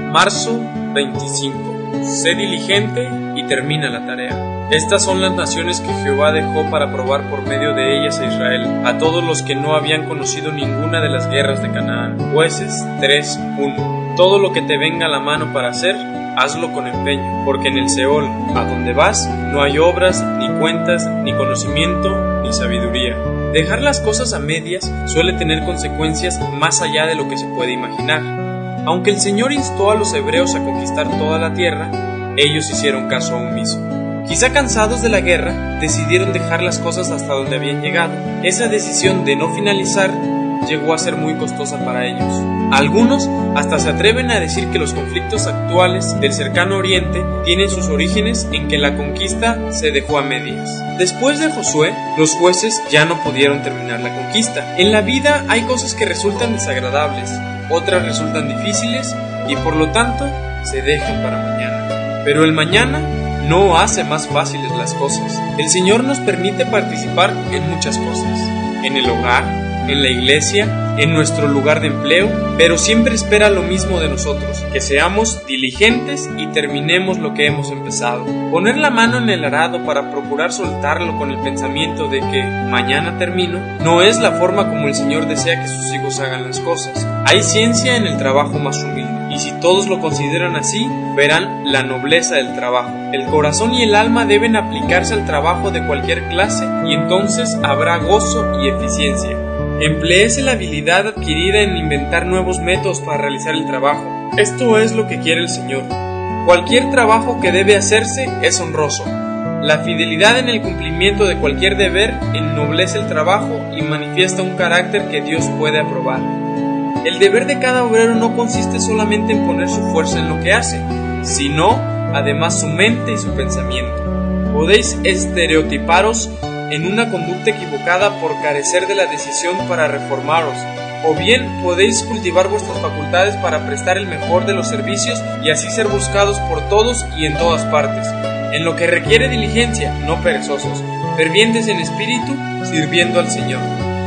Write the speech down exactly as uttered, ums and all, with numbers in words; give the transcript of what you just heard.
Marzo veinticinco. Sé diligente y termina la tarea. Estas son las naciones que Jehová dejó para probar por medio de ellas a Israel, a todos los que no habían conocido ninguna de las guerras de Canaán. Jueces tres uno. Todo lo que te venga a la mano para hacer, hazlo con empeño, porque en el Seol, a donde vas, no hay obras, ni cuentas, ni conocimiento, ni sabiduría. Dejar las cosas a medias suele tener consecuencias más allá de lo que se puede imaginar. Aunque el Señor instó a los hebreos a conquistar toda la tierra, ellos hicieron caso omiso. Quizá cansados de la guerra, decidieron dejar las cosas hasta donde habían llegado. Esa decisión de no finalizar llegó a ser muy costosa para ellos. Algunos hasta se atreven a decir que los conflictos actuales del cercano oriente tienen sus orígenes en que la conquista se dejó a medias. Después de Josué, los jueces ya no pudieron terminar la conquista. En la vida hay cosas que resultan desagradables, otras resultan difíciles y por lo tanto se dejan para mañana. Pero el mañana no hace más fáciles las cosas. El Señor nos permite participar en muchas cosas, en el hogar, en la iglesia, en nuestro lugar de empleo, pero siempre espera lo mismo de nosotros, que seamos diligentes y terminemos lo que hemos empezado. Poner la mano en el arado para procurar soltarlo con el pensamiento de que mañana termino, no es la forma como el Señor desea que sus hijos hagan las cosas. Hay ciencia en el trabajo más humilde, y si todos lo consideran así, verán la nobleza del trabajo. El corazón y el alma deben aplicarse al trabajo de cualquier clase, y entonces habrá gozo y eficiencia. Empléese la habilidad adquirida en inventar nuevos métodos para realizar el trabajo. Esto es lo que quiere el Señor. Cualquier trabajo que debe hacerse es honroso. La fidelidad en el cumplimiento de cualquier deber ennoblece el trabajo y manifiesta un carácter que Dios puede aprobar. El deber de cada obrero no consiste solamente en poner su fuerza en lo que hace, sino además su mente y su pensamiento. Podéis estereotiparos en una conducta equivocada por carecer de la decisión para reformaros, o bien podéis cultivar vuestras facultades para prestar el mejor de los servicios y así ser buscados por todos y en todas partes, en lo que requiere diligencia, no perezosos, fervientes en espíritu, sirviendo al Señor.